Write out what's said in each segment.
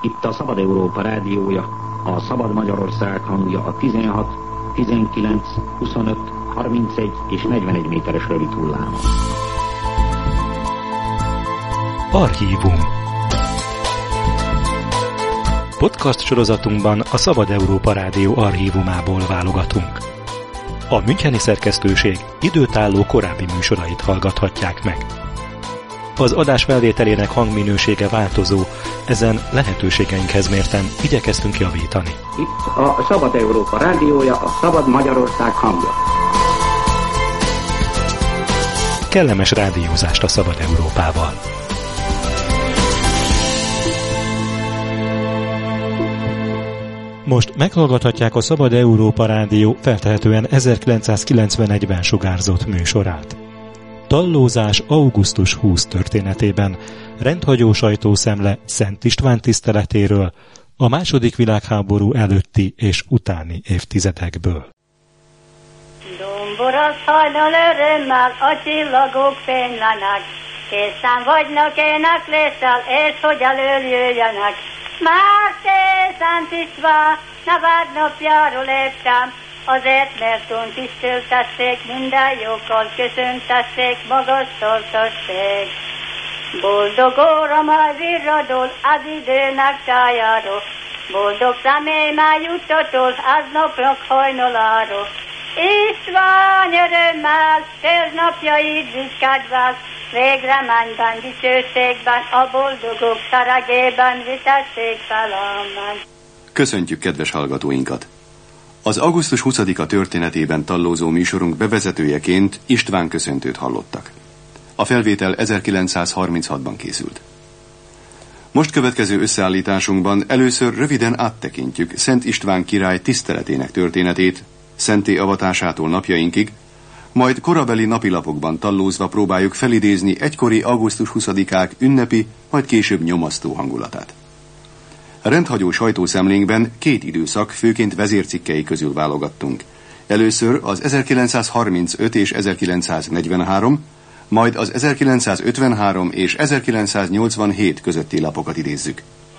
Itt a Szabad Európa rádiója, a Szabad Magyarország hangja a 16, 19, 25, 31 és 41 méteres rövid hullámon. Archívum. Podcast sorozatunkban a Szabad Európa Rádió archívumából válogatunk. A müncheni szerkesztőség időtálló korábbi műsorait hallgathatják meg. Az adás felvételének hangminősége változó, ezen lehetőségeinkhez mérten igyekeztünk javítani. Itt a Szabad Európa rádiója, a Szabad Magyarország hangja. Kellemes rádiózást a Szabad Európával! Most meghallgathatják a Szabad Európa Rádió feltehetően 1991-ben sugárzott műsorát. Tallózás augusztus 20 történetében, rendhagyó sajtószemle Szent István tiszteletéről, a II. Világháború előtti és utáni évtizedekből. Domboros hajnal örömmel a csillagok fénylenek, készen vagynak éneklészel, és hogy előjöjjenek. Már Szent István napjáról léptem, azért méltón tiszteltessék, minden jókkal köszöntessék, magasztaltassék. Boldog óra majd virradol az időnek tájáról, boldog személy már juttatol az napnak hajnaláról. István örömmel, köznapjaid büszkedvel, végre mennyben, dicsőségben, a boldogok seregében vitessék fel amen. Köszöntjük kedves hallgatóinkat! Az augusztus 20-a történetében tallózó műsorunk bevezetőjeként István köszöntőt hallottak. A felvétel 1936-ban készült. Most következő összeállításunkban először röviden áttekintjük Szent István király tiszteletének történetét, szentté avatásától napjainkig, majd korabeli napilapokban tallózva próbáljuk felidézni egykori augusztus 20-ák ünnepi, majd később nyomasztó hangulatát. A rendhagyó sajtószemlénkben két időszak, főként vezércikkei közül válogattunk. Először az 1935 és 1943, majd az 1953 és 1987 közötti lapokat idézzük.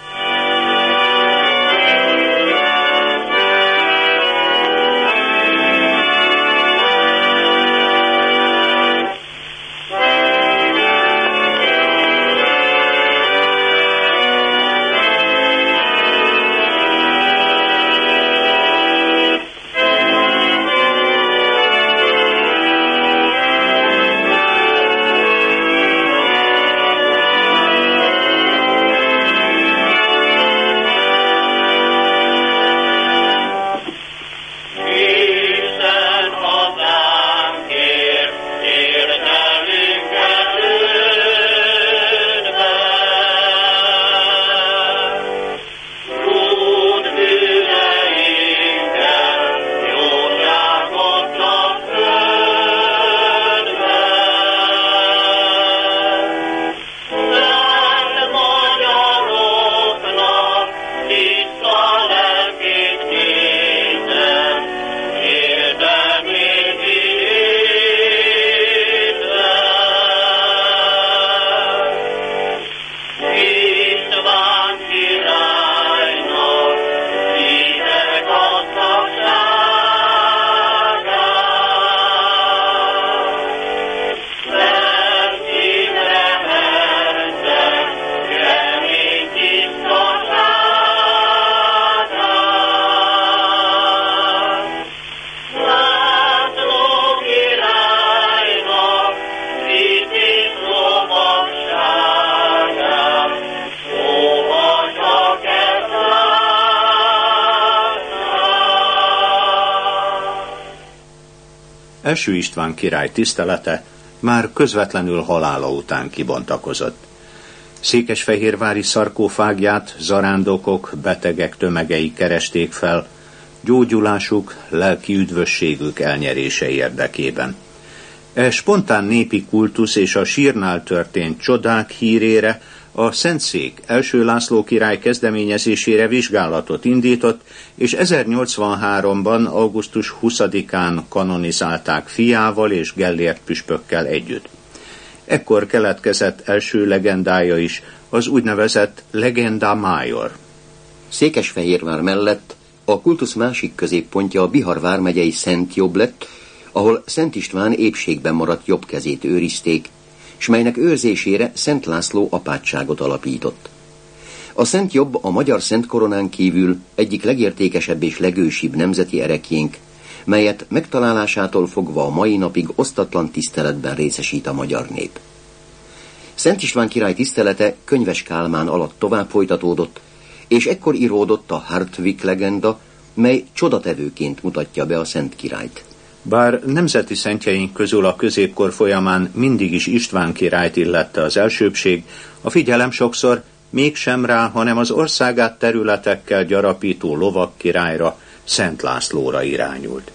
Első István király tisztelete már közvetlenül halála után kibontakozott. Székesfehérvári szarkófágját zarándokok, betegek tömegei keresték fel, gyógyulásuk, lelki üdvösségük elnyerése érdekében. E spontán népi kultusz és a sírnál történt csodák hírére a Szentszék első László király kezdeményezésére vizsgálatot indított, és 1083-ban augusztus 20-án kanonizálták fiával és Gellért püspökkel együtt. Ekkor keletkezett első legendája is, az úgynevezett Legenda Major. Székesfehérvár mellett a kultusz másik középpontja a Bihar vármegyei Szent Jobb lett, ahol Szent István épségben maradt jobb kezét őrizték, s melynek őrzésére Szent László apátságot alapított. A Szent Jobb a magyar Szent Koronán kívül egyik legértékesebb és legősibb nemzeti ereklyénk, melyet megtalálásától fogva a mai napig osztatlan tiszteletben részesít a magyar nép. Szent István király tisztelete Könyves Kálmán alatt tovább folytatódott, és ekkor íródott a Hartwig legenda, mely csodatevőként mutatja be a Szent Királyt. Bár nemzeti szentjeink közül a középkor folyamán mindig is István királyt illette az elsőbbség, a figyelem sokszor mégsem rá, hanem az országát területekkel gyarapító lovak királyra, Szent Lászlóra irányult.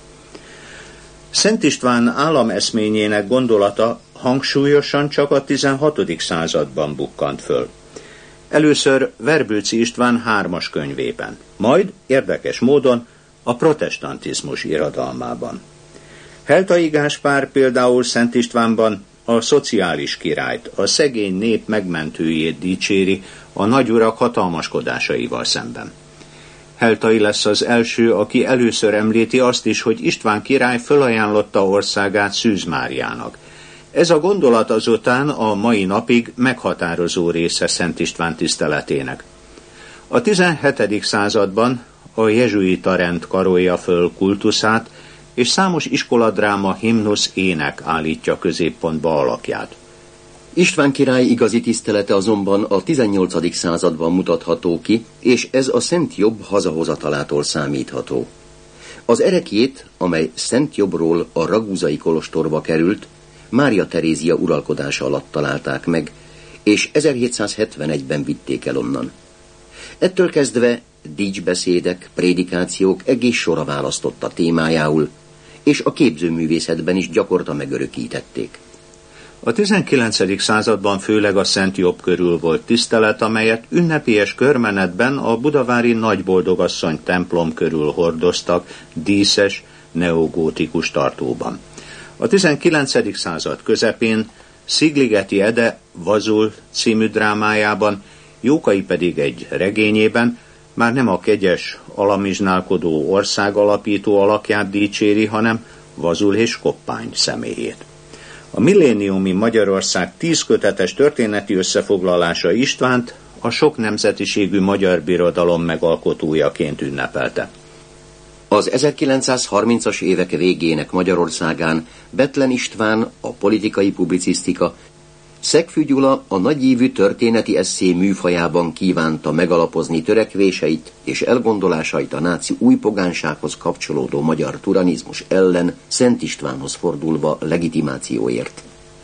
Szent István állameszményének gondolata hangsúlyosan csak a 16. században bukkant föl. Először Verbőci István 3. könyvében, majd érdekes módon a protestantizmus irodalmában. Heltai Gáspár például Szent Istvánban a szociális királyt, a szegény nép megmentőjét dicséri a nagyurak hatalmaskodásaival szemben. Heltai lesz az első, aki először említi azt is, hogy István király fölajánlotta országát Szűz Máriának. Ez a gondolat azután a mai napig meghatározó része Szent István tiszteletének. A 17. században a jezsuita rend karolja föl kultuszát, és számos iskoladráma, himnusz, ének állítja középpontba alakját. István király igazi tisztelete azonban a 18. században mutatható ki, és ez a Szent Jobb hazahozatalától számítható. Az ereklyét, amely Szent Jobbról a ragúzai kolostorba került, Mária Terézia uralkodása alatt találták meg, és 1771-ben vitték el onnan. Ettől kezdve dicsbeszédek, prédikációk egész sora választotta témájául, és a képzőművészetben is gyakorta megörökítették. A 19. században főleg a Szent Jobb körül volt tisztelet, amelyet ünnepélyes körmenetben a budavári Nagyboldogasszony templom körül hordoztak díszes, neogótikus tartóban. A 19. század közepén Szigligeti Ede Vazul című drámájában, Jókai pedig egy regényében már nem a kegyes, alamizsnálkodó országalapító alakját dicséri, hanem Vazul és Koppány személyét. A milléniumi Magyarország 10 kötetes történeti összefoglalása Istvánt a sok nemzetiségű magyar birodalom megalkotójaként ünnepelte. Az 1930-as évek végének Magyarországán Bethlen István a politikai publicisztika, Szegfű Gyula a nagyívű történeti esszé műfajában kívánta megalapozni törekvéseit és elgondolásait a náci új pogánsághoz kapcsolódó magyar turanizmus ellen Szent Istvánhoz fordulva legitimációért.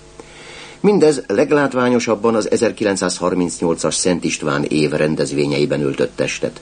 Mindez leglátványosabban az 1938-as Szent István év rendezvényeiben öltött testet.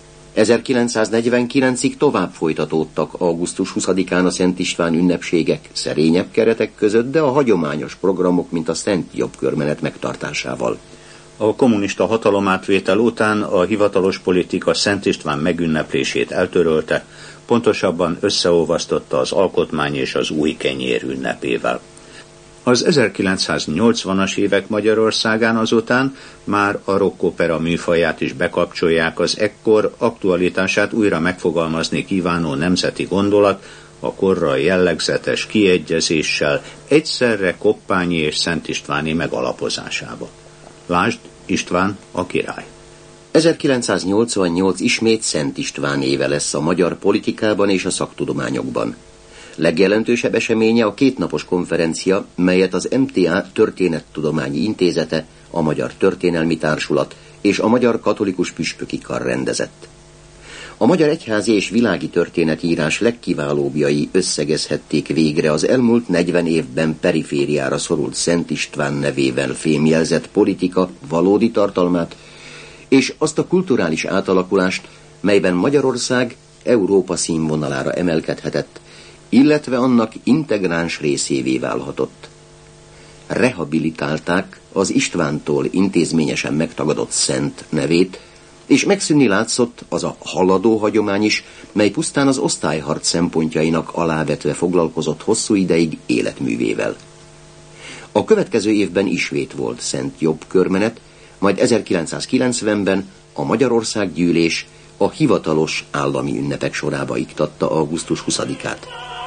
1949-ig tovább folytatódtak augusztus 20-án a Szent István ünnepségek szerényebb keretek között, de a hagyományos programok, mint a Szent Jobb körmenet megtartásával. A kommunista hatalomátvétel után a hivatalos politika Szent István megünneplését eltörölte, pontosabban összeolvasztotta az alkotmány és az új kenyér ünnepével. Az 1980-as évek Magyarországán azután már a rockopera műfaját is bekapcsolják az ekkor aktualitását újra megfogalmazni kívánó nemzeti gondolat, a korra jellegzetes kiegyezéssel egyszerre koppányi és Szent Istváni megalapozásába. Lásd, István a király. 1988 ismét Szent István éve lesz a magyar politikában és a szaktudományokban. Legjelentősebb eseménye a 2 napos konferencia, melyet az MTA Történettudományi Intézete, a Magyar Történelmi Társulat és a Magyar Katolikus Püspöki Kar rendezett. A magyar egyházi és világi történetírás legkiválóbbjai összegezhették végre az elmúlt 40 évben perifériára szorult Szent István nevével fémjelzett politika valódi tartalmát, és azt a kulturális átalakulást, melyben Magyarország Európa színvonalára emelkedhetett, illetve annak integráns részévé válhatott. Rehabilitálták az Istvántól intézményesen megtagadott szent nevét, és megszűnni látszott az a haladó hagyomány is, mely pusztán az osztályharc szempontjainak alávetve foglalkozott hosszú ideig életművével. A következő évben ismét volt Szent Jobb körmenet, majd 1990-ben a Magyarországgyűlés a hivatalos állami ünnepek sorába iktatta augusztus 20-át.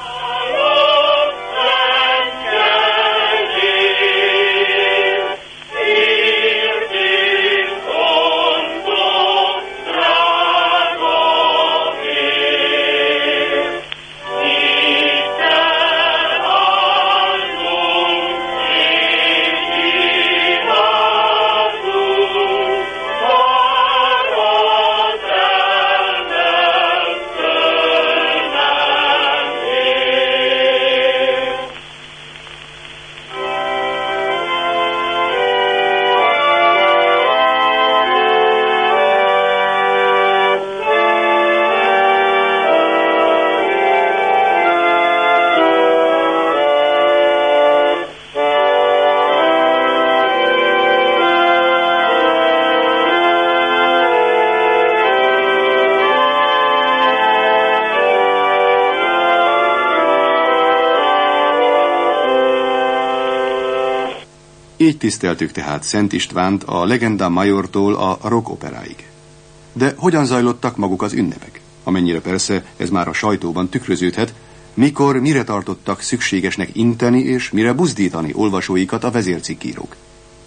Így tiszteltük tehát Szent Istvánt a Legenda Majortól a rock operáig. De hogyan zajlottak maguk az ünnepek? Amennyire persze ez már a sajtóban tükröződhet, mikor, mire tartottak szükségesnek inteni és mire buzdítani olvasóikat a vezércikkírók.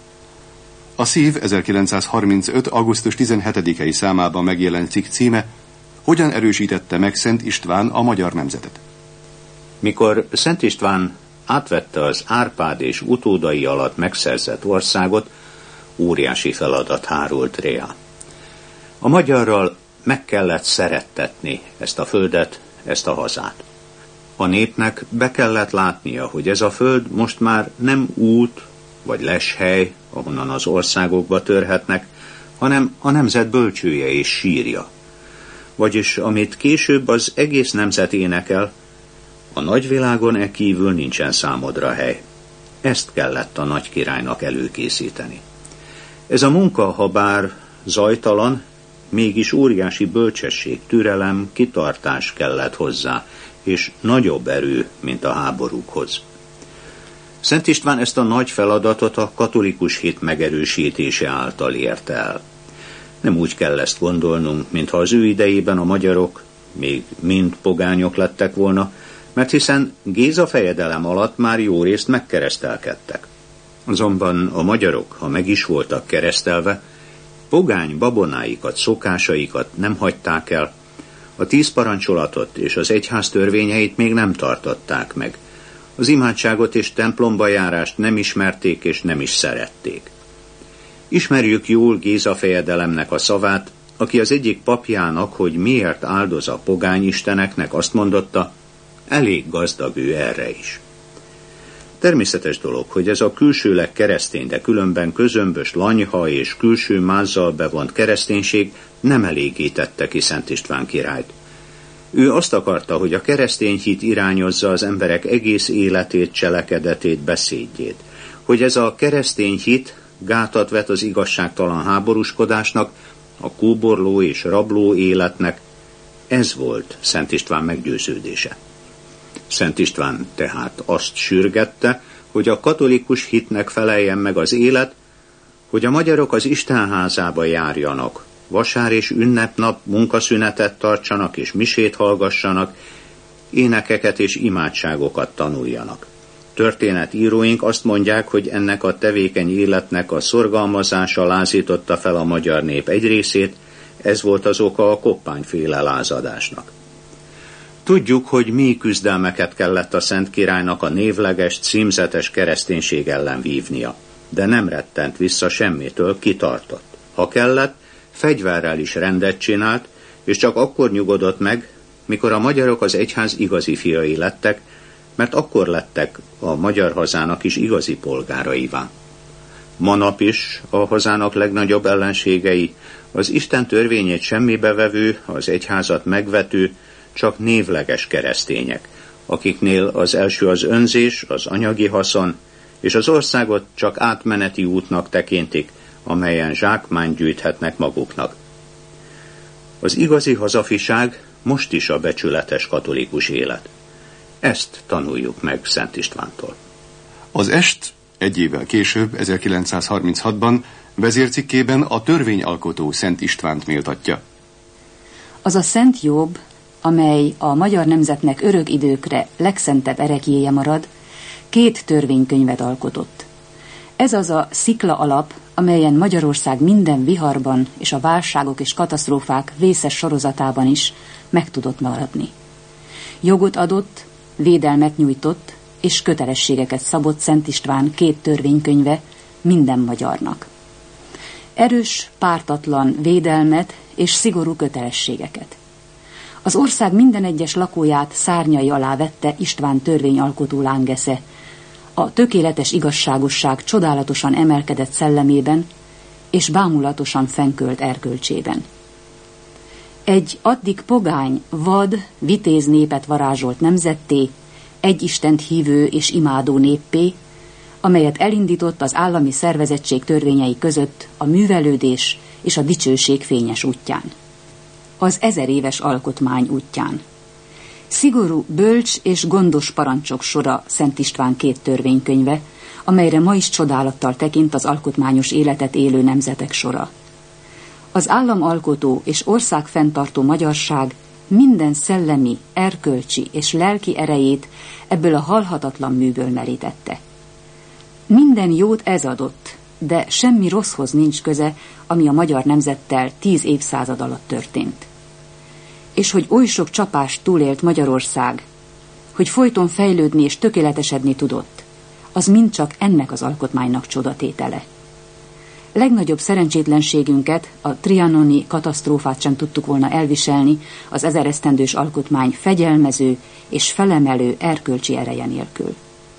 A Szív 1935. augusztus 17-i számában megjelent cikk címe Hogyan erősítette meg Szent István a magyar nemzetet? Mikor Szent István átvette az Árpád és utódai alatt megszerzett országot, óriási feladat hárult rá. A magyarral meg kellett szerettetni ezt a földet, ezt a hazát. A népnek be kellett látnia, hogy ez a föld most már nem út vagy leshely, ahonnan az országokba törhetnek, hanem a nemzet bölcsője és sírja. Vagyis amit később az egész nemzet énekel, a nagyvilágon kívül nincsen számodra hely. Ezt kellett a nagy királynak előkészíteni. Ez a munka, ha bár zajtalan, mégis óriási bölcsesség, türelem, kitartás kellett hozzá, és nagyobb erő, mint a háborúkhoz. Szent István ezt a nagy feladatot a katolikus hit megerősítése által érte el. Nem úgy kell ezt gondolnunk, mintha az ő idejében a magyarok még mind pogányok lettek volna, mert hiszen Géza fejedelem alatt már jó részt megkeresztelkedtek. Azonban a magyarok, ha meg is voltak keresztelve, pogány babonáikat, szokásaikat nem hagyták el, a 10 parancsolatot és az egyház törvényeit még nem tartották meg. Az imádságot és templomba járást nem ismerték és nem is szerették. Ismerjük jól Géza fejedelemnek a szavát, aki az egyik papjának, hogy miért áldoz a pogány isteneknek, azt mondotta, elég gazdag ő erre is. Természetes dolog, hogy ez a külsőleg keresztény, de különben közömbös lanyha és külső mázzal bevont kereszténység nem elégítette ki Szent István királyt. Ő azt akarta, hogy a keresztény hit irányozza az emberek egész életét, cselekedetét, beszédjét. Hogy ez a keresztény hit gátat vet az igazságtalan háborúskodásnak, a kóborló és rabló életnek, ez volt Szent István meggyőződése. Szent István tehát azt sürgette, hogy a katolikus hitnek feleljen meg az élet, hogy a magyarok az Istenházába járjanak, vasár és ünnepnap munkaszünetet tartsanak és misét hallgassanak, énekeket és imádságokat tanuljanak. Történetíróink azt mondják, hogy ennek a tevékeny életnek a szorgalmazása lázította fel a magyar nép egy részét, ez volt az oka a koppányféle lázadásnak. Tudjuk, hogy mély küzdelmeket kellett a Szent Királynak a névleges, címzetes kereszténység ellen vívnia, de nem rettent vissza semmitől, kitartott. Ha kellett, fegyverrel is rendet csinált, és csak akkor nyugodott meg, mikor a magyarok az egyház igazi fiai lettek, mert akkor lettek a magyar hazának is igazi polgáraivá. Manap is a hazának legnagyobb ellenségei, az Isten törvényét semmibe vevő, az egyházat megvető, csak névleges keresztények, akiknél az első az önzés, az anyagi haszon, és az országot csak átmeneti útnak tekintik, amelyen zsákmányt gyűjthetnek maguknak. Az igazi hazafiság most is a becsületes katolikus élet. Ezt tanuljuk meg Szent Istvántól. Az est egy évvel később, 1936-ban Vezércikkében a törvényalkotó Szent Istvánt méltatja. Az a Szent Jobb, amely a magyar nemzetnek örök időkre legszentebb ereklyéje marad, 2 törvénykönyvet alkotott. Ez az a szikla alap, amelyen Magyarország minden viharban és a válságok és katasztrófák vészes sorozatában is meg tudott maradni. Jogot adott, védelmet nyújtott és kötelességeket szabott Szent István 2 törvénykönyve minden magyarnak. Erős, pártatlan védelmet és szigorú kötelességeket. Az ország minden egyes lakóját szárnyai alá vette István törvényalkotó lángesze, a tökéletes igazságosság csodálatosan emelkedett szellemében és bámulatosan fennkölt erkölcsében. Egy addig pogány, vad, vitéz népet varázsolt nemzetté, egy Istent hívő és imádó néppé, amelyet elindított az állami szervezettség törvényei között a művelődés és a dicsőség fényes útján. Az 1000 éves alkotmány útján. Szigorú, bölcs és gondos parancsok sora Szent István 2 törvénykönyve, amelyre ma is csodálattal tekint az alkotmányos életet élő nemzetek sora. Az államalkotó és országfenntartó magyarság minden szellemi, erkölcsi és lelki erejét ebből a halhatatlan műből merítette. Minden jót ez adott, de semmi rosszhoz nincs köze, ami a magyar nemzettel 10 évszázad alatt történt. És hogy oly sok csapást túlélt Magyarország, hogy folyton fejlődni és tökéletesedni tudott, az mind csak ennek az alkotmánynak csodatétele. Legnagyobb szerencsétlenségünket, a trianoni katasztrófát sem tudtuk volna elviselni az 1000 esztendős alkotmány fegyelmező és felemelő erkölcsi ereje nélkül.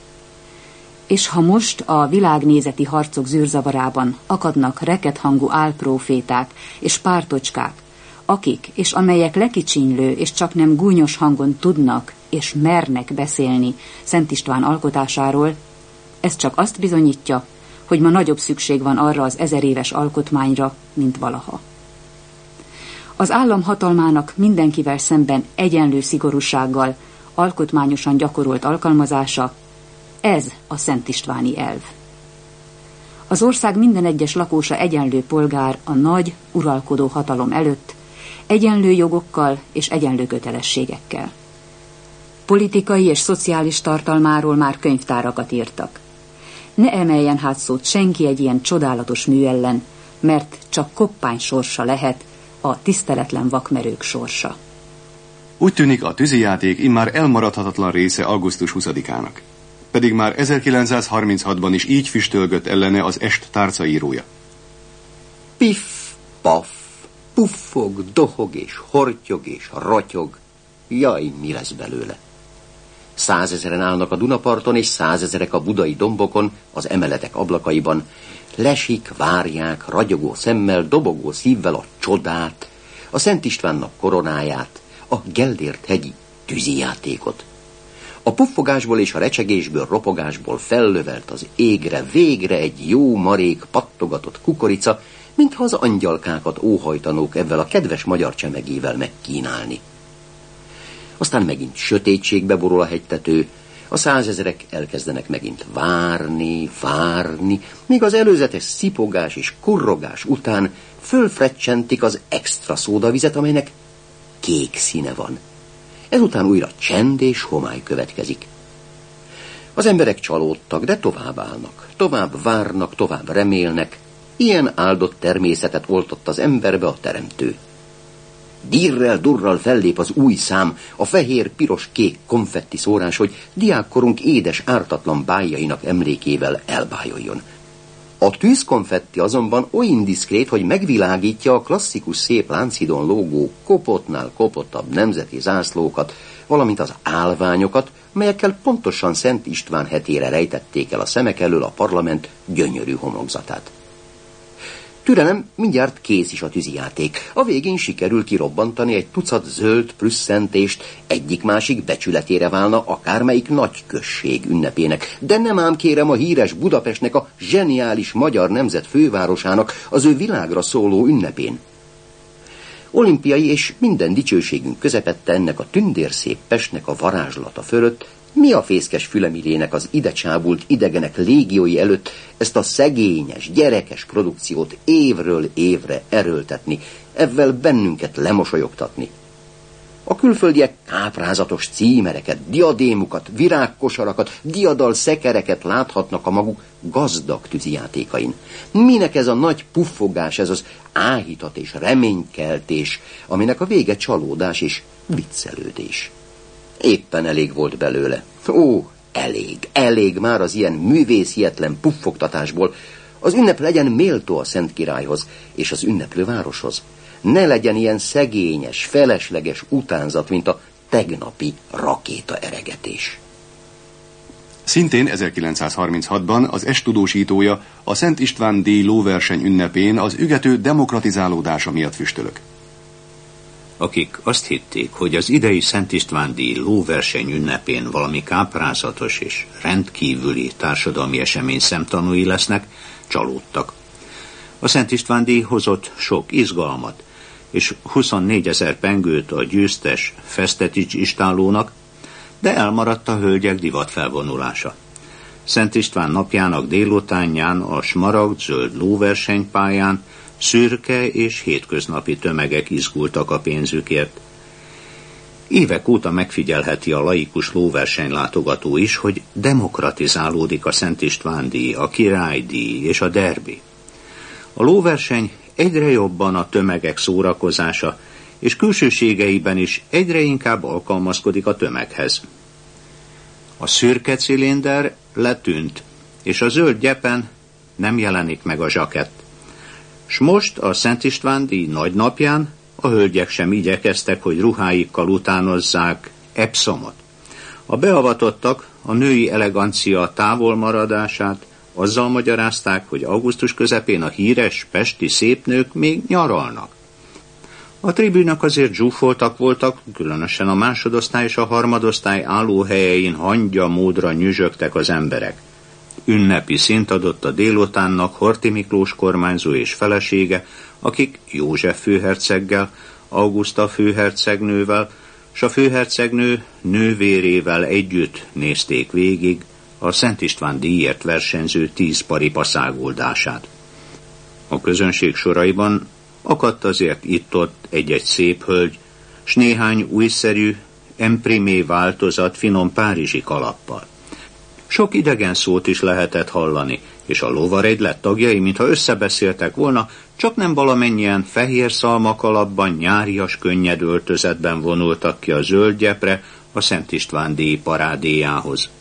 És ha most a világnézeti harcok zűrzavarában akadnak rekethangú álpróféták és pártocskák, akik és amelyek lekicsinylő és csaknem gúnyos hangon tudnak és mernek beszélni Szent István alkotásáról, ez csak azt bizonyítja, hogy ma nagyobb szükség van arra az 1000 éves alkotmányra, mint valaha. Az állam hatalmának mindenkivel szemben egyenlő szigorúsággal alkotmányosan gyakorolt alkalmazása, ez a Szent Istváni elv. Az ország minden egyes lakósa egyenlő polgár a nagy, uralkodó hatalom előtt, egyenlő jogokkal és egyenlő kötelességekkel. Politikai és szociális tartalmáról már könyvtárakat írtak. Ne emeljen hát szót senki egy ilyen csodálatos mű ellen, mert csak koppány sorsa lehet a tiszteletlen vakmerők sorsa. Úgy tűnik, a tűzijáték immár elmaradhatatlan része augusztus 20-ának. Pedig már 1936-ban is így füstölgött ellene az Est tárcaírója. Piff, paff, puffog, dohog és hortyog és ratyog. Jaj, mi lesz belőle? 100 000 állnak a Dunaparton, és 100 000 a budai dombokon, az emeletek ablakaiban. Lesik, várják, ragyogó szemmel, dobogó szívvel a csodát, a Szent Istvánnak koronáját, a Gellért hegyi tűzijátékot. A puffogásból és a recsegésből, ropogásból fellövelt az égre végre egy jó marék pattogatott kukorica, mintha az angyalkákat óhajtanók ebben a kedves magyar csemegével megkínálni. Aztán megint sötétségbe borul a hegytető, a 100 000 elkezdenek megint várni, míg az előzetes szipogás és kurrogás után fölfrecsentik az extra szódavizet, amelynek kék színe van. Ezután újra csend és homály következik. Az emberek csalódtak, de tovább állnak, tovább várnak, tovább remélnek. Ilyen áldott természetet oltott az emberbe a teremtő. Dirrel-durral fellép az új szám, a fehér-piros-kék konfetti szórás, hogy diákkorunk édes, ártatlan bájainak emlékével elbájoljon. A tűzkonfetti azonban oly indiszkrét, hogy megvilágítja a klasszikus szép Lánchidon lógó kopottnál kopottabb nemzeti zászlókat, valamint az állványokat, melyekkel pontosan Szent István hetére rejtették el a szemek elől a parlament gyönyörű homlokzatát. Türelem, mindjárt kész is a tűzijáték. A végén sikerül kirobbantani egy tucat zöld prüsszentést, egyik-másik becsületére válna akármelyik nagy község ünnepének. De nem ám kérem a híres Budapestnek, a zseniális magyar nemzet fővárosának az ő világra szóló ünnepén. Olimpiai és minden dicsőségünk közepette ennek a tündérszép Pestnek a varázslata fölött Mi a fészkes fülemilének az ide csábult idegenek légiói előtt ezt a szegényes, gyerekes produkciót évről évre erőltetni, evvel bennünket lemosolyogtatni? A külföldiek káprázatos címereket, diadémukat, virágkosarakat, diadal szekereket láthatnak a maguk gazdag tűzijátékain. Minek ez a nagy puffogás, ez az áhítat és reménykeltés, aminek a vége csalódás és viccelődés? Éppen elég volt belőle. Ó, elég már az ilyen művészhietlen puffogtatásból. Az ünnep legyen méltó a Szent Királyhoz és az ünneplő városhoz. Ne legyen ilyen szegényes, felesleges utánzat, mint a tegnapi rakétaeregetés. Szintén 1936-ban az est tudósítója a Szent István-díj lóverseny ünnepén az ügető demokratizálódása miatt füstölök. Akik azt hitték, hogy az idei Szent István-díj lóverseny ünnepén valami káprázatos és rendkívüli társadalmi esemény szemtanúi lesznek, csalódtak. A Szent István-díj hozott sok izgalmat, és 24 000 pengőt a győztes Fesztetics istállónak, de elmaradt a hölgyek divatfelvonulása. Szent István napjának délutánján a smaragd-zöld lóversenypályán szürke és hétköznapi tömegek izgultak a pénzükért. Évek óta megfigyelheti a laikus lóversenylátogató is, hogy demokratizálódik a Szent István-díj, a királydíj és a derbi. A lóverseny egyre jobban a tömegek szórakozása, és külsőségeiben is egyre inkább alkalmazkodik a tömeghez. A szürke cilinder letűnt, és a zöld gyepen nem jelenik meg a zsakett. S most a Szent István-díj nagy napján a hölgyek sem igyekeztek, hogy ruháikkal utánozzák Epsomot. A beavatottak a női elegancia távolmaradását azzal magyarázták, hogy augusztus közepén a híres pesti szépnők még nyaralnak. A tribűnök azért zsúfoltak voltak, különösen a másodosztály és a harmadosztály állóhelyein hangya módra nyüzsögtek az emberek. Ünnepi szint adott a délutánnak Horthy Miklós kormányzó és felesége, akik József főherceggel, Auguszta főhercegnővel, s a főhercegnő nővérével együtt nézték végig a Szent István díjért versenyző 10 paripa száguldását. A közönség soraiban akadt azért itt-ott egy-egy szép hölgy, s néhány újszerű, emprimé változat finom párizsi kalappal. Sok idegen szót is lehetett hallani, és a lovaregylet tagjai, mintha összebeszéltek volna, csak nem valamennyien fehér szalmakalapban, nyárias könnyed öltözetben vonultak ki a zöld gyepre a Szent István-díj parádéjához.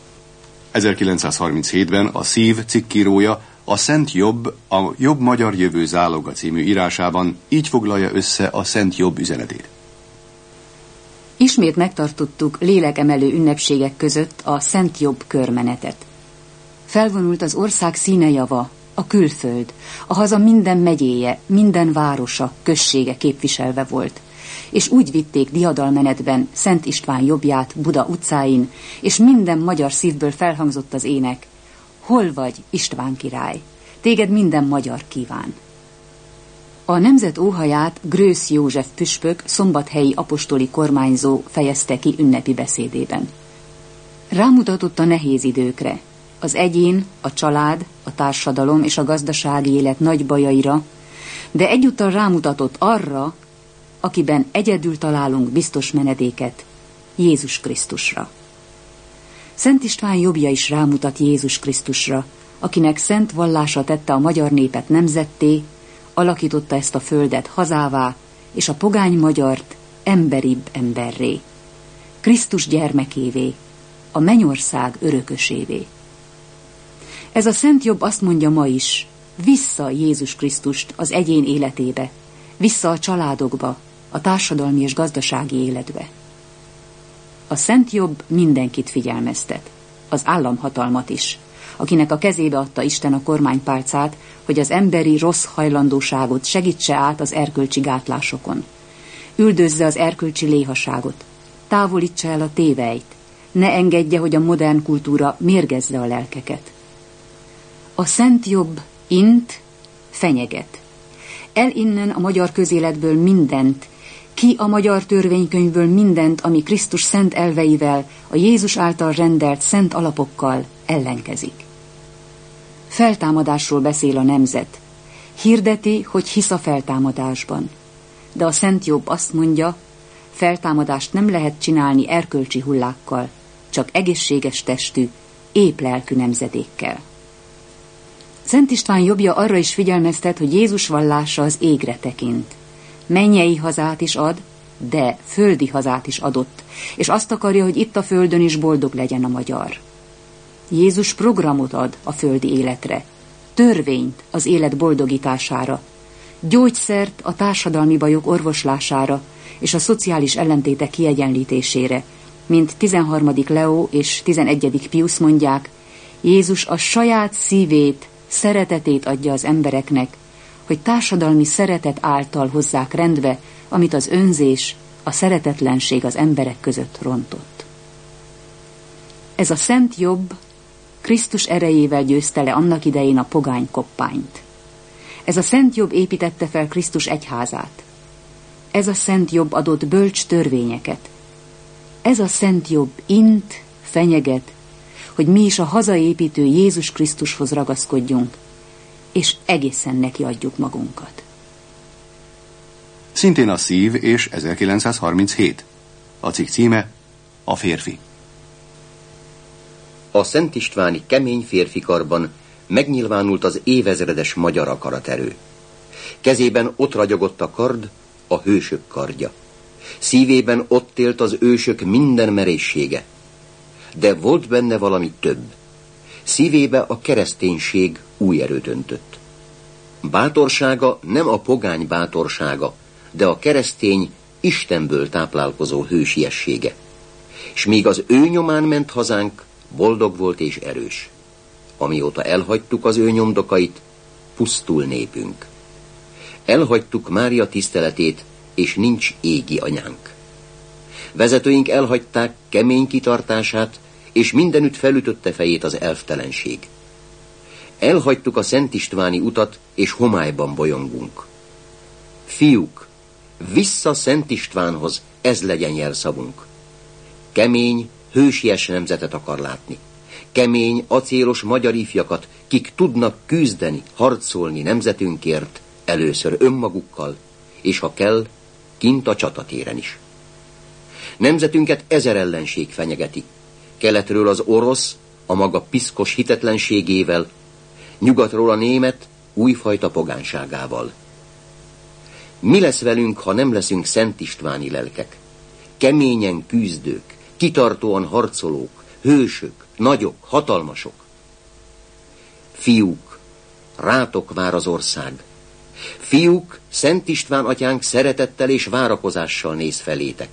1937-ben a Szív cikkírója a Szent Jobb, a Jobb Magyar Jövő záloga című írásában így foglalja össze a Szent Jobb üzenetét. Ismét megtartottuk lélekemelő ünnepségek között a Szent Jobb körmenetet. Felvonult az ország színejava, a külföld, a haza minden megyéje, minden városa, községe képviselve volt, és úgy vitték diadalmenetben Szent István jobbját Buda utcáin, és minden magyar szívből felhangzott az ének: hol vagy, István király? Téged minden magyar kíván. A nemzet óhaját Grősz József püspök, szombathelyi apostoli kormányzó fejezte ki ünnepi beszédében. Rámutatott a nehéz időkre, az egyén, a család, a társadalom és a gazdasági élet nagy bajaira, de egyúttal rámutatott arra, akiben egyedül találunk biztos menedéket, Jézus Krisztusra. Szent István jobbja is rámutat Jézus Krisztusra, akinek szent vallása tette a magyar népet nemzetté, alakította ezt a földet hazává, és a pogány magyart emberibb emberré, Krisztus gyermekévé, a mennyország örökösévé. Ez a Szent Jobb azt mondja ma is: vissza Jézus Krisztust az egyén életébe, vissza a családokba, a társadalmi és gazdasági életbe. A Szent Jobb mindenkit figyelmeztet, az államhatalmat is, akinek a kezébe adta Isten a kormánypálcát, hogy az emberi rossz hajlandóságot segítse át az erkölcsi gátlásokon. Üldözze az erkölcsi léhaságot, távolítsa el a tévelyt, ne engedje, hogy a modern kultúra mérgezze a lelkeket. A Szent Jobb int, fenyeget. El innen a magyar közéletből mindent, Ki a magyar törvénykönyvből mindent, ami Krisztus szent elveivel, a Jézus által rendelt szent alapokkal ellenkezik. Feltámadásról beszél a nemzet. Hirdeti, hogy hisz a feltámadásban. De a Szent Jobb azt mondja, feltámadást nem lehet csinálni erkölcsi hullákkal, csak egészséges testű, épp lelkű nemzedékkel. Szent István Jobbja arra is figyelmeztet, hogy Jézus vallása az égre tekint. Mennyei hazát is ad, de földi hazát is adott, és azt akarja, hogy itt a földön is boldog legyen a magyar. Jézus programot ad a földi életre, törvényt az élet boldogítására, gyógyszert a társadalmi bajok orvoslására és a szociális ellentétek kiegyenlítésére, mint 13. Leó és 11. Piusz mondják, Jézus a saját szívét, szeretetét adja az embereknek, hogy társadalmi szeretet által hozzák rendbe, amit az önzés, a szeretetlenség az emberek között rontott. Ez a Szent Jobb Krisztus erejével győzte le annak idején a pogány koppányt. Ez a Szent Jobb építette fel Krisztus egyházát. Ez a Szent Jobb adott bölcs törvényeket. Ez a Szent Jobb int, fenyeget, hogy mi is a hazaépítő Jézus Krisztushoz ragaszkodjunk, és egészen neki adjuk magunkat. Szintén a Szív és 1937. A cikk címe A férfi. A Szent Istváni kemény férfikarban megnyilvánult az évezredes magyar akaraterő. Kezében ott ragyogott a kard, a hősök kardja. Szívében ott élt az ősök minden merészsége. De volt benne valami több. Szívébe a kereszténység új erőt öntött. Bátorsága nem a pogány bátorsága, de a keresztény Istenből táplálkozó hősiessége. S míg az ő nyomán ment hazánk, boldog volt és erős. Amióta elhagytuk az ő nyomdokait, pusztul népünk. Elhagytuk Mária tiszteletét, és nincs égi anyánk. Vezetőink elhagyták kemény kitartását, és mindenütt felütötte fejét az elftelenség. Elhagytuk a Szent Istváni utat, és homályban bolyongunk. Fiúk, vissza Szent Istvánhoz, ez legyen jelszavunk. Kemény, hősies nemzetet akar látni. Kemény, acélos magyar ifjakat, kik tudnak küzdeni, harcolni nemzetünkért, először önmagukkal, és ha kell, kint a csatatéren is. Nemzetünket 1000 ellenség fenyegeti. Keletről az orosz, a maga piszkos hitetlenségével, nyugatról a német, újfajta pogánságával. Mi lesz velünk, ha nem leszünk Szent Istváni lelkek? Keményen küzdők, kitartóan harcolók, hősök, nagyok, hatalmasok. Fiúk, rátok vár az ország. Fiúk, Szent István atyánk szeretettel és várakozással néz felétek.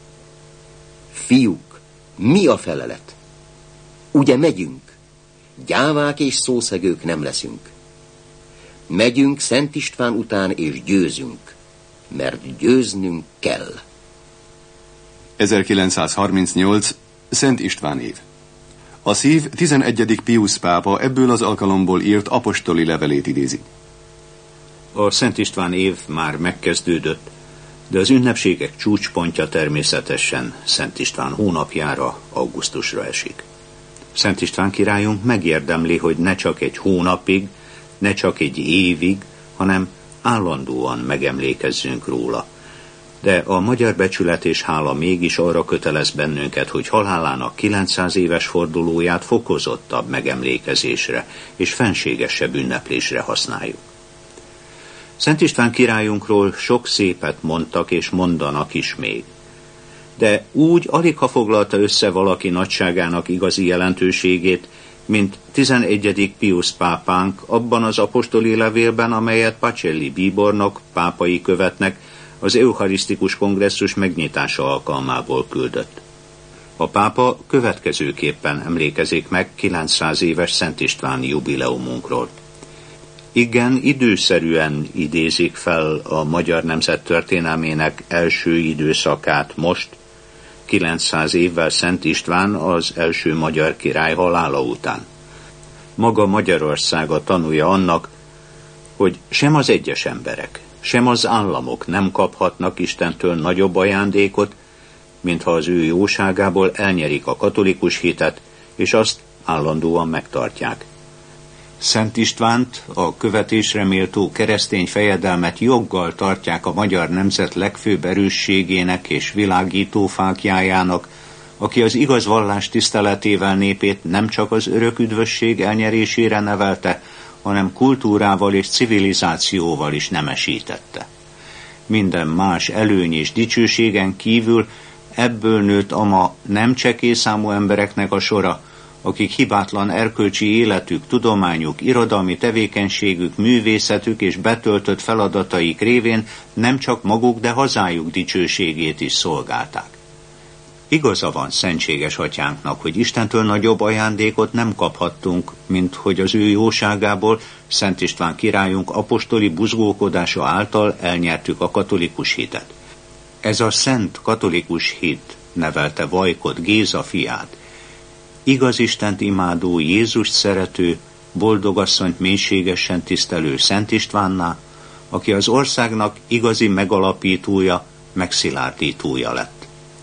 Fiúk, mi a felelet? Ugye megyünk? Gyávák és szószegők nem leszünk. Megyünk Szent István után és győzünk, mert győznünk kell. 1938. Szent István év. A Szív 11. Piusz pápa ebből az alkalomból írt apostoli levelét idézi. A Szent István év már megkezdődött, de az ünnepségek csúcspontja természetesen Szent István hónapjára, augusztusra esik. Szent István királyunk megérdemli, hogy ne csak egy hónapig, ne csak egy évig, hanem állandóan megemlékezzünk róla. De a magyar becsület és hála mégis arra kötelez bennünket, hogy halálának 900 éves fordulóját fokozottabb megemlékezésre és fenségesebb ünneplésre használjuk. Szent István királyunkról sok szépet mondtak és mondanak is még. De úgy aligha foglalta össze valaki nagyságának igazi jelentőségét, mint 11. Piusz pápánk abban az apostoli levélben, amelyet Pacelli bíbornok pápai követnek az eucharisztikus kongresszus megnyitása alkalmából küldött. A pápa következőképpen emlékezik meg 900 éves Szent István jubileumunkról. Igen, időszerűen idézik fel a magyar nemzet történelmének első időszakát most, 900 évvel Szent István az első magyar király halála után. Maga Magyarország a tanúja annak, hogy sem az egyes emberek, sem az államok nem kaphatnak Istentől nagyobb ajándékot, mintha az ő jóságából elnyerik a katolikus hitet, és azt állandóan megtartják. Szent Istvánt, a követésre méltó keresztény fejedelmet joggal tartják a magyar nemzet legfőbb erősségének és világító fáklyájának, aki az igaz vallás tiszteletével népét nem csak az örök üdvösség elnyerésére nevelte, hanem kultúrával és civilizációval is nemesítette. Minden más előny és dicsőségen kívül ebből nőtt a ma nem csekély számú embereknek a sora, akik hibátlan erkölcsi életük, tudományuk, irodalmi tevékenységük, művészetük és betöltött feladataik révén nem csak maguk, de hazájuk dicsőségét is szolgálták. Igaza van szentséges atyánknak, hogy Istentől nagyobb ajándékot nem kaphattunk, mint hogy az ő jóságából Szent István királyunk apostoli buzgókodása által elnyertük a katolikus hitet. Ez a szent katolikus hit nevelte Vajkot, Géza fiát, igaz Istent imádó, Jézust szerető, boldogasszonyt mélységesen tisztelő Szent Istvánná, aki az országnak igazi megalapítója, megszilárdítója lett.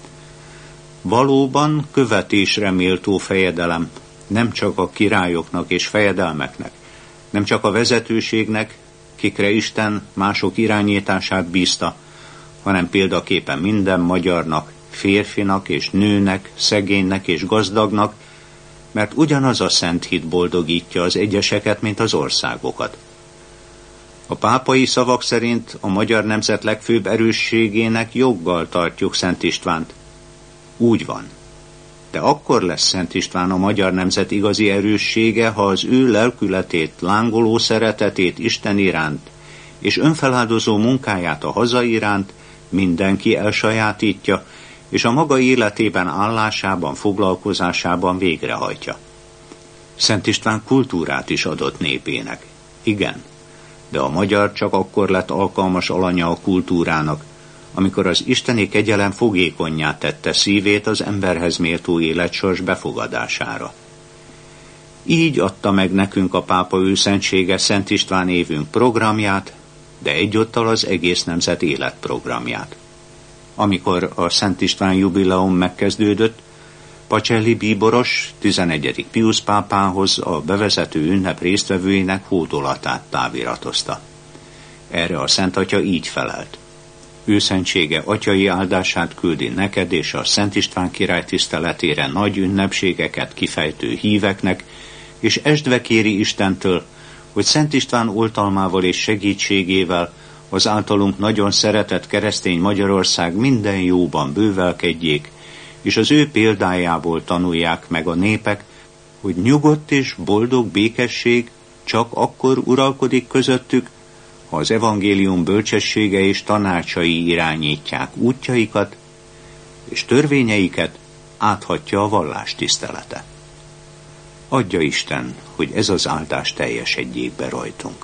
Valóban követésre méltó fejedelem nem csak a királyoknak és fejedelmeknek, nem csak a vezetőségnek, kikre Isten mások irányítását bízta, hanem példaképpen minden magyarnak, férfinak és nőnek, szegénynek és gazdagnak, mert ugyanaz a szent hit boldogítja az egyeseket, mint az országokat. A pápai szavak szerint a magyar nemzet legfőbb erősségének joggal tartjuk Szent Istvánt. Úgy van. De akkor lesz Szent István a magyar nemzet igazi erőssége, ha az ő lelkületét, lángoló szeretetét Isten iránt, és önfeláldozó munkáját a haza iránt mindenki elsajátítja, és a maga életében, állásában, foglalkozásában végrehajtja. Szent István kultúrát is adott népének. Igen, de a magyar csak akkor lett alkalmas alanya a kultúrának, amikor az isteni kegyelem fogékonnyá tette szívét az emberhez méltó életsors befogadására. Így adta meg nekünk a pápa őszentsége Szent István évünk programját, de egyúttal az egész nemzet életprogramját. Amikor a Szent István jubileum megkezdődött, Pacelli bíboros 11. Piusz pápához a bevezető ünnep résztvevőinek hódolatát táviratozta. Erre a Szent Atya így felelt: őszentsége atyai áldását küldi neked és a Szent István király tiszteletére nagy ünnepségeket kifejtő híveknek, és esdve kéri Istentől, hogy Szent István oltalmával és segítségével az általunk nagyon szeretett keresztény Magyarország minden jóban bővelkedjék, és az ő példájából tanulják meg a népek, hogy nyugodt és boldog békesség csak akkor uralkodik közöttük, ha az evangélium bölcsessége és tanácsai irányítják útjaikat, és törvényeiket áthatja a vallás tisztelete. Adja Isten, hogy ez az áldás teljesedjék be rajtunk.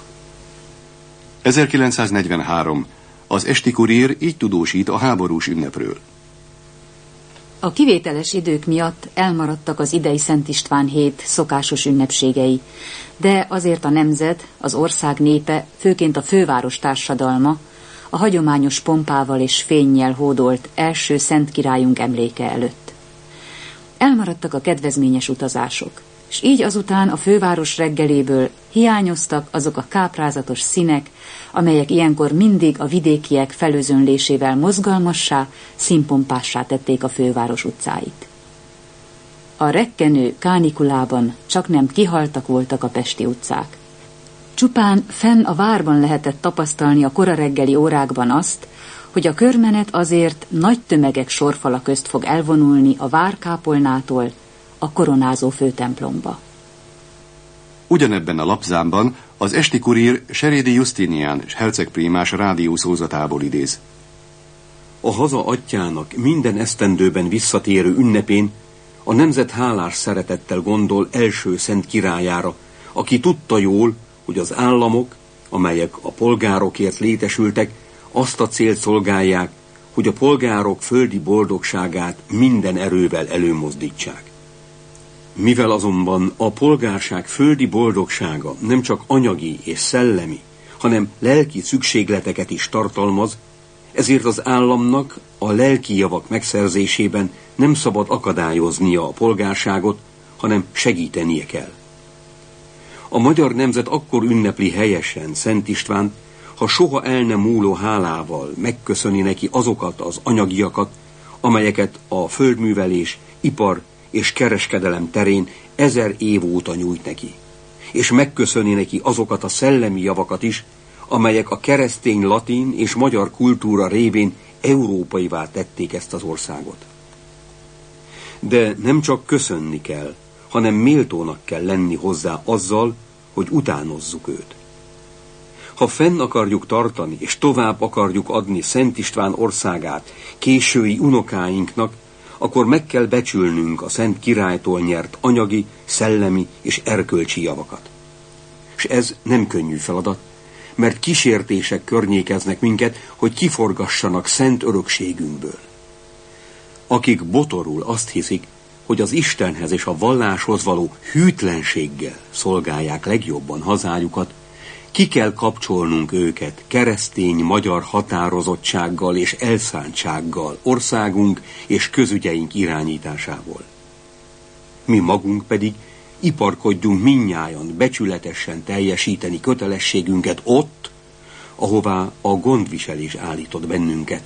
1943. Az Esti Kurír így tudósít a háborús ünnepről. A kivételes idők miatt elmaradtak az idei Szent István hét szokásos ünnepségei, de azért a nemzet, az ország népe, főként a főváros társadalma a hagyományos pompával és fénnyel hódolt első szent királyunk emléke előtt. Elmaradtak a kedvezményes utazások, és így azután a főváros reggeléből hiányoztak azok a káprázatos színek, amelyek ilyenkor mindig a vidékiek felözönlésével mozgalmassá, színpompássá tették a főváros utcáit. A rekkenő kánikulában csaknem kihaltak voltak a pesti utcák. Csupán fenn a várban lehetett tapasztalni a kora reggeli órákban azt, hogy a körmenet azért nagy tömegek sorfala közt fog elvonulni a várkápolnától a koronázó főtemplomba. Ugyanebben a lapszámban az Esti Kurír Serédi Justinián hercegprímás rádiószózatából idéz. A haza atyának minden esztendőben visszatérő ünnepén a nemzet hálás szeretettel gondol első szent királyára, aki tudta jól, hogy az államok, amelyek a polgárokért létesültek, azt a célt szolgálják, hogy a polgárok földi boldogságát minden erővel előmozdítsák. Mivel azonban a polgárság földi boldogsága nem csak anyagi és szellemi, hanem lelki szükségleteket is tartalmaz, ezért az államnak a lelki javak megszerzésében nem szabad akadályoznia a polgárságot, hanem segítenie kell. A magyar nemzet akkor ünnepli helyesen Szent Istvánt, ha soha el nem múló hálával megköszöni neki azokat az anyagiakat, amelyeket a földművelés, ipar és kereskedelem terén 1000 év óta nyújt neki, és megköszöni neki azokat a szellemi javakat is, amelyek a keresztény, latin és magyar kultúra révén európaivá tették ezt az országot. De nem csak köszönni kell, hanem méltónak kell lenni hozzá azzal, hogy utánozzuk őt. Ha fenn akarjuk tartani és tovább akarjuk adni Szent István országát késői unokáinknak, akkor meg kell becsülnünk a Szent Királytól nyert anyagi, szellemi és erkölcsi javakat. És ez nem könnyű feladat, mert kísértések környékeznek minket, hogy kiforgassanak szent örökségünkből. Akik botorul azt hiszik, hogy az Istenhez és a valláshoz való hűtlenséggel szolgálják legjobban hazájukat, ki kell kapcsolnunk őket keresztény magyar határozottsággal és elszántsággal országunk és közügyeink irányításából. Mi magunk pedig iparkodjunk mindnyájan becsületesen teljesíteni kötelességünket ott, ahová a gondviselés állított bennünket.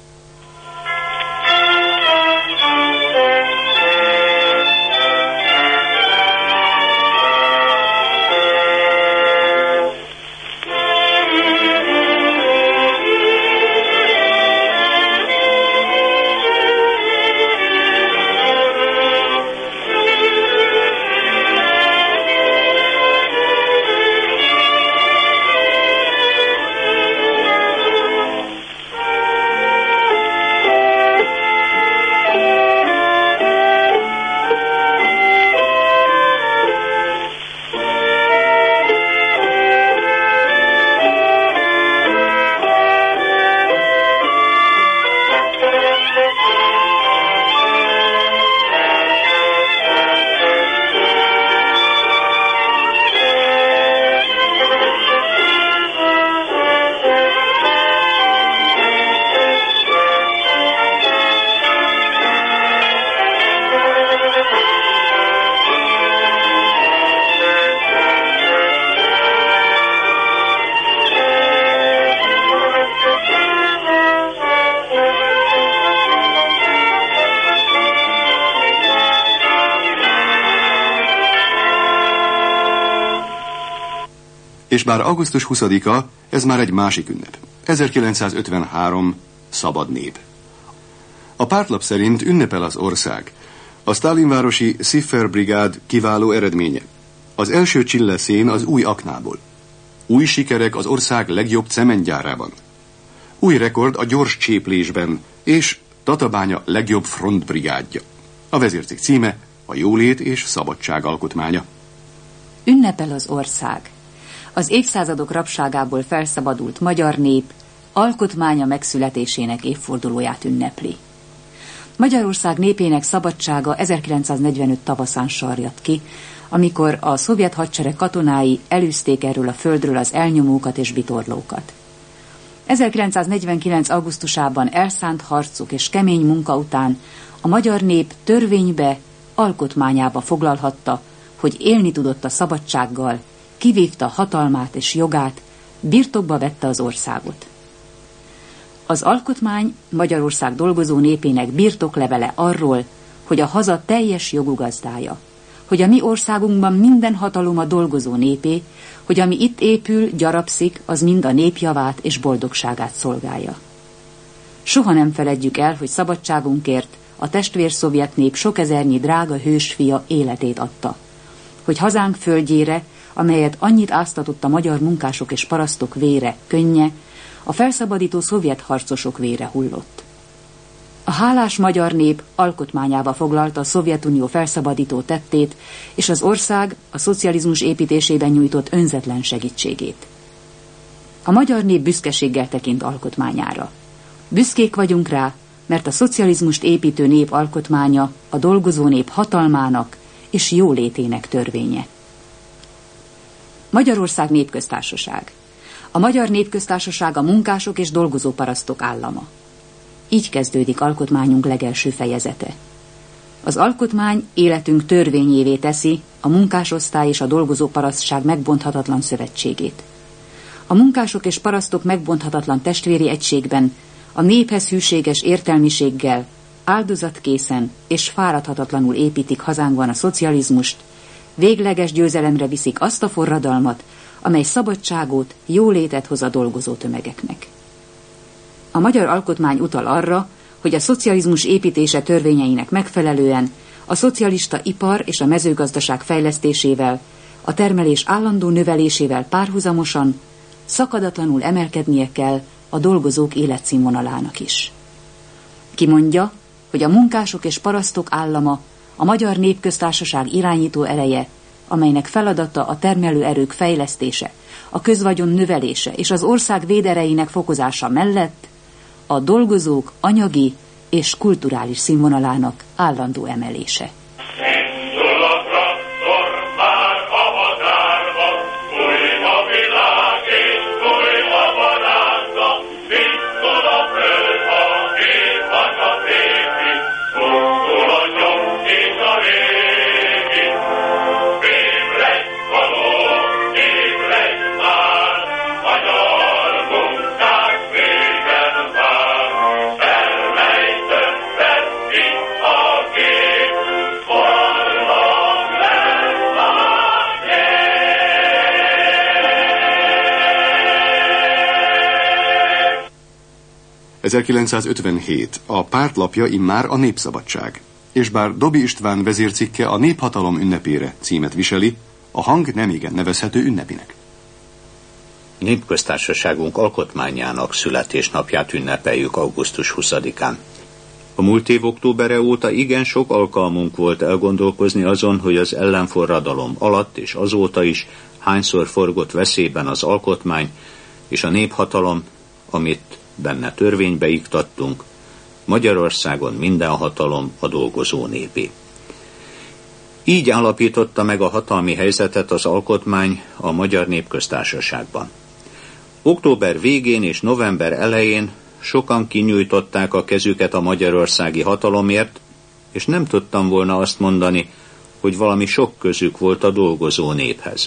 És bár augusztus 20-a, ez már egy másik ünnep. 1953. Szabad nép. A pártlap szerint ünnepel az ország. A sztálinvárosi Sziffer-brigád kiváló eredménye. Az első csilleszén az új aknából. Új sikerek az ország legjobb cementgyárában. Új rekord a gyors cséplésben, és Tatabánya legjobb frontbrigádja. A vezércikk címe a jólét és szabadság alkotmánya. Ünnepel az ország. Az évszázadok rabságából felszabadult magyar nép alkotmánya megszületésének évfordulóját ünnepli. Magyarország népének szabadsága 1945 tavaszán sarjadt ki, amikor a szovjet hadsereg katonái elűzték erről a földről az elnyomókat és bitorlókat. 1949. augusztusában elszánt harcok és kemény munka után a magyar nép törvénybe, alkotmányába foglalhatta, hogy élni tudott a szabadsággal, kivívta hatalmát és jogát, birtokba vette az országot. Az alkotmány Magyarország dolgozó népének birtoklevele arról, hogy a haza teljes jogú gazdája, hogy a mi országunkban minden hatalom a dolgozó népé, hogy ami itt épül, gyarapszik, az mind a nép javát és boldogságát szolgálja. Soha nem feledjük el, hogy szabadságunkért a testvérszovjet nép sok ezernyi drága hősfia életét adta, hogy hazánk földjére, amelyet annyit áztatott a magyar munkások és parasztok vére, könnye, a felszabadító szovjet harcosok vére hullott. A hálás magyar nép alkotmányába foglalta a Szovjetunió felszabadító tettét, és az ország a szocializmus építésében nyújtott önzetlen segítségét. A magyar nép büszkeséggel tekint alkotmányára. Büszkék vagyunk rá, mert a szocializmust építő nép alkotmánya a dolgozó nép hatalmának és jólétének törvénye. Magyarország népköztársaság. A Magyar Népköztársaság a munkások és dolgozóparasztok állama. Így kezdődik alkotmányunk legelső fejezete. Az alkotmány életünk törvényévé teszi a munkásosztály és a dolgozóparasztság megbonthatatlan szövetségét. A munkások és parasztok megbonthatatlan testvéri egységben, a néphez hűséges értelmiséggel, áldozatkészen és fáradhatatlanul építik hazánkban a szocializmust, végleges győzelemre viszik azt a forradalmat, amely szabadságot, jólétet hoz a dolgozó tömegeknek. A magyar alkotmány utal arra, hogy a szocializmus építése törvényeinek megfelelően a szocialista ipar és a mezőgazdaság fejlesztésével, a termelés állandó növelésével párhuzamosan, szakadatlanul emelkednie kell a dolgozók életszínvonalának is. Kimondja, hogy a munkások és parasztok állama a Magyar Népköztársaság irányító ereje, amelynek feladata a termelőerők fejlesztése, a közvagyon növelése és az ország védereinek fokozása mellett a dolgozók anyagi és kulturális színvonalának állandó emelése. ...1957. A pártlapja immár a Népszabadság, és bár Doby István vezércikke a Néphatalom ünnepére címet viseli, a hang nem igen nevezhető ünnepinek. Népköztársaságunk alkotmányának születésnapját ünnepeljük augusztus 20-án. A múlt év októbere óta igen sok alkalmunk volt elgondolkozni azon, hogy az ellenforradalom alatt és azóta is hányszor forgott veszélyben az alkotmány és a néphatalom, amit benne törvénybe iktattunk, Magyarországon minden hatalom a dolgozó népé. Így állapította meg a hatalmi helyzetet az alkotmány a Magyar Népköztársaságban. Október végén és november elején sokan kinyújtották a kezüket a magyarországi hatalomért, és nem tudtam volna azt mondani, hogy valami sok közük volt a dolgozó néphez.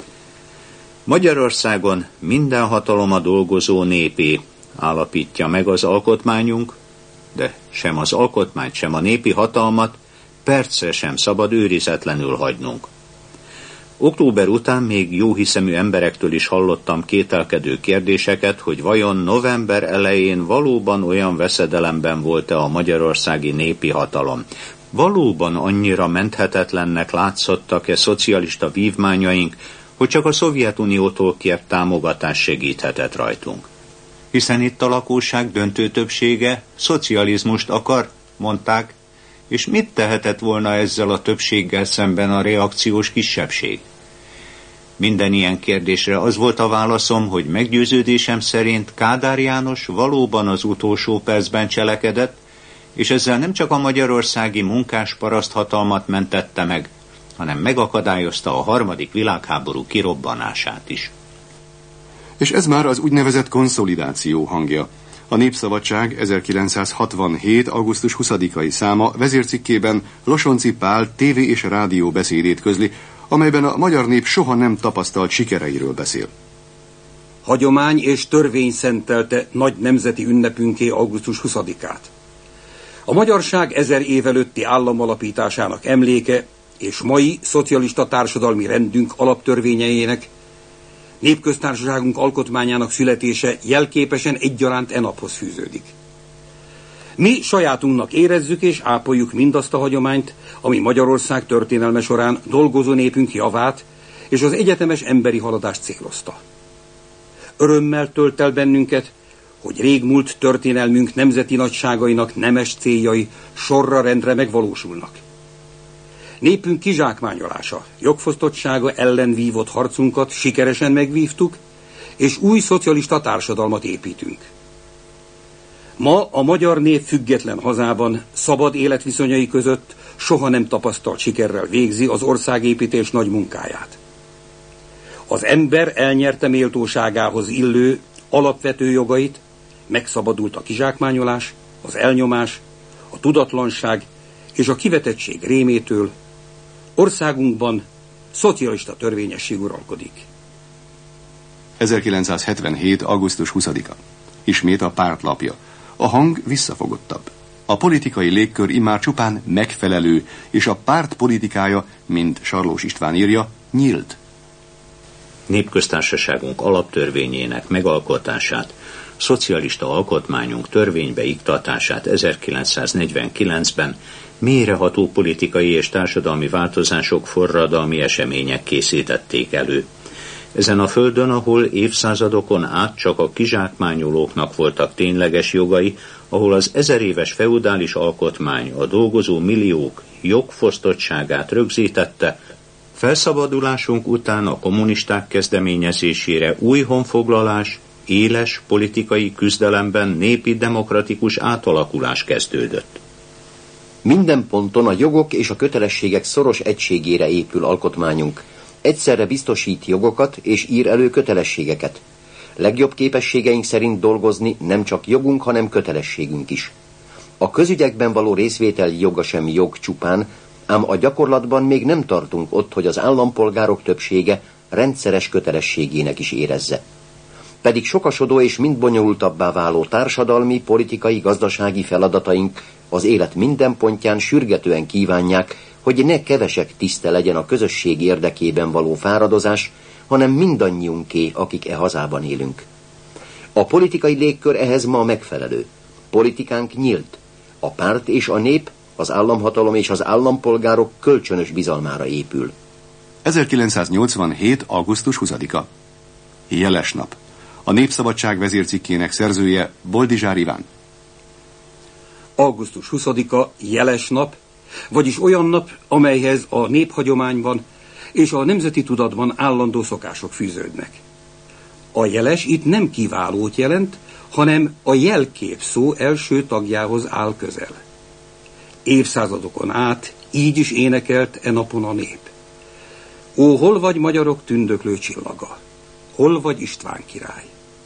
Magyarországon minden hatalom a dolgozó népé, állapítja meg az alkotmányunk, de sem az alkotmányt, sem a népi hatalmat percre sem szabad őrizetlenül hagynunk. Október után még jóhiszemű emberektől is hallottam kételkedő kérdéseket, hogy vajon november elején valóban olyan veszedelemben volt-e a magyarországi népi hatalom. Valóban annyira menthetetlennek látszottak-e szocialista vívmányaink, hogy csak a Szovjetuniótól kért támogatás segíthetett rajtunk. Hiszen itt a lakosság döntő többsége szocializmust akar, mondták, és mit tehetett volna ezzel a többséggel szemben a reakciós kisebbség? Minden ilyen kérdésre az volt a válaszom, hogy meggyőződésem szerint Kádár János valóban az utolsó percben cselekedett, és ezzel nem csak a magyarországi munkásparaszt hatalmat mentette meg, hanem megakadályozta a harmadik világháború kirobbanását is. És ez már az úgynevezett konszolidáció hangja. A Népszabadság 1967. augusztus 20-ai száma vezércikkében Losonczy Pál tévé és rádió beszédét közli, amelyben a magyar nép soha nem tapasztalt sikereiről beszél. Hagyomány és törvény szentelte nagy nemzeti ünnepünké augusztus 20-át. A magyarság 1000 év előtti államalapításának emléke és mai szocialista társadalmi rendünk alaptörvényeinek, népköztársaságunk alkotmányának születése jelképesen egyaránt e naphoz fűződik. Mi sajátunknak érezzük és ápoljuk mindazt a hagyományt, ami Magyarország történelme során dolgozó népünk javát és az egyetemes emberi haladást célozta. Örömmel tölt el bennünket, hogy régmúlt történelmünk nemzeti nagyságainak nemes céljai sorra rendre megvalósulnak. Népünk kizsákmányolása, jogfosztottsága ellen vívott harcunkat sikeresen megvívtuk, és új szocialista társadalmat építünk. Ma a magyar nép független hazában, szabad életviszonyai között soha nem tapasztalt sikerrel végzi az országépítés nagy munkáját. Az ember elnyerte méltóságához illő alapvető jogait, megszabadult a kizsákmányolás, az elnyomás, a tudatlanság és a kivetettség rémétől. Országunkban szocialista törvényesség uralkodik. 1977. augusztus 20-a. Ismét a pártlapja. A hang visszafogottabb. A politikai légkör immár csupán megfelelő, és a párt politikája, mint Sarlós István írja, nyílt. Népköztársaságunk alaptörvényének megalkotását, szocialista alkotmányunk törvénybe iktatását 1949-ben mélyreható politikai és társadalmi változások, forradalmi események készítették elő. Ezen a földön, ahol évszázadokon át csak a kizsákmányolóknak voltak tényleges jogai, ahol az 1000 éves feudális alkotmány a dolgozó milliók jogfosztottságát rögzítette, felszabadulásunk után a kommunisták kezdeményezésére új honfoglalás, éles politikai küzdelemben népi demokratikus átalakulás kezdődött. Minden ponton a jogok és a kötelességek szoros egységére épül alkotmányunk. Egyszerre biztosít jogokat és ír elő kötelességeket. Legjobb képességeink szerint dolgozni nem csak jogunk, hanem kötelességünk is. A közügyekben való részvételi joga sem jog csupán, ám a gyakorlatban még nem tartunk ott, hogy az állampolgárok többsége rendszeres kötelességének is érezze. Pedig sokasodó és mind bonyolultabbá váló társadalmi, politikai, gazdasági feladataink az élet minden pontján sürgetően kívánják, hogy ne kevesek tiszte legyen a közösség érdekében való fáradozás, hanem mindannyiunké, akik e hazában élünk. A politikai légkör ehhez ma megfelelő. Politikánk nyílt. A párt és a nép, az államhatalom és az állampolgárok kölcsönös bizalmára épül. 1987. augusztus 20-a. Jeles nap. A Népszabadság vezércikkének szerzője Boldizsár Iván. Augusztus 20-a jeles nap, vagyis olyan nap, amelyhez a néphagyományban és a nemzeti tudatban állandó szokások fűződnek. A jeles itt nem kiválót jelent, hanem a jelkép szó első tagjához áll közel. Évszázadokon át így is énekelt e napon a nép. Ó, hol vagy magyarok tündöklő csillaga? Hol vagy István király?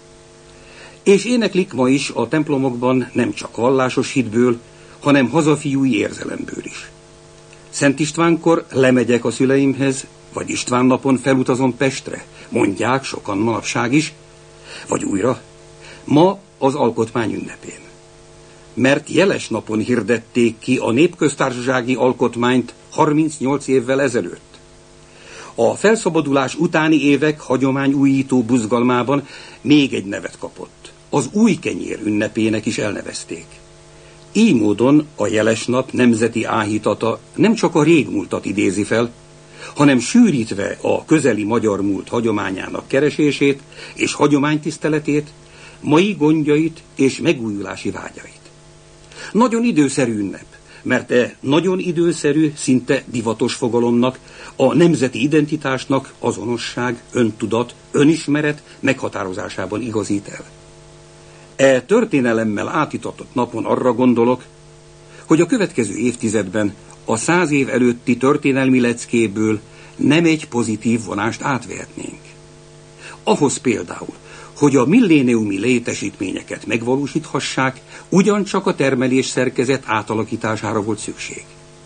És éneklik ma is a templomokban nem csak vallásos hitből, hanem hazafiúi érzelemből is. Szent Istvánkor lemegyek a szüleimhez, vagy István napon felutazom Pestre, mondják sokan manapság is, vagy újra, ma az alkotmány ünnepén. Mert jeles napon hirdették ki a népköztársasági alkotmányt 38 évvel ezelőtt. A felszabadulás utáni évek hagyományújító buzgalmában még egy nevet kapott. Az új kenyér ünnepének is elnevezték. Így módon a jeles nap nemzeti áhítata nem csak a régmúltat idézi fel, hanem sűrítve a közeli magyar múlt hagyományának keresését és hagyománytiszteletét, mai gondjait és megújulási vágyait. Nagyon időszerű ünnep, mert nagyon időszerű, szinte divatos fogalomnak, a nemzeti identitásnak azonosság, öntudat, önismeret meghatározásában igazít el. Történelemmel átitatott napon arra gondolok, hogy a következő évtizedben a 100 év előtti történelmi leckéből nem egy pozitív vonást átvehetnénk. Ahhoz például, hogy a milléniumi létesítményeket megvalósíthassák, ugyancsak a termelés szerkezet átalakítására volt szükség.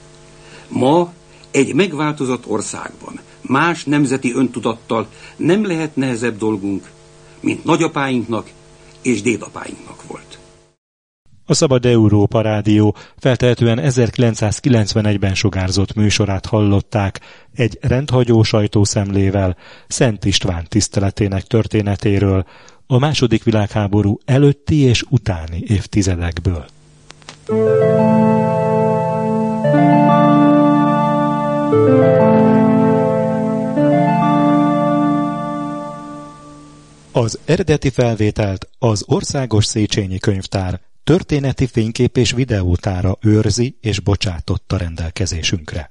Ma egy megváltozott országban, más nemzeti öntudattal nem lehet nehezebb dolgunk, mint nagyapáinknak és dédapáinknak volt. A Szabad Európa Rádió feltehetően 1991-ben sugárzott műsorát hallották egy rendhagyó sajtószemlével Szent István tiszteletének történetéről a II. Világháború előtti és utáni évtizedekből. Az eredeti felvételt az Országos Széchenyi Könyvtár történeti fénykép és videótára őrzi és bocsátotta rendelkezésünkre.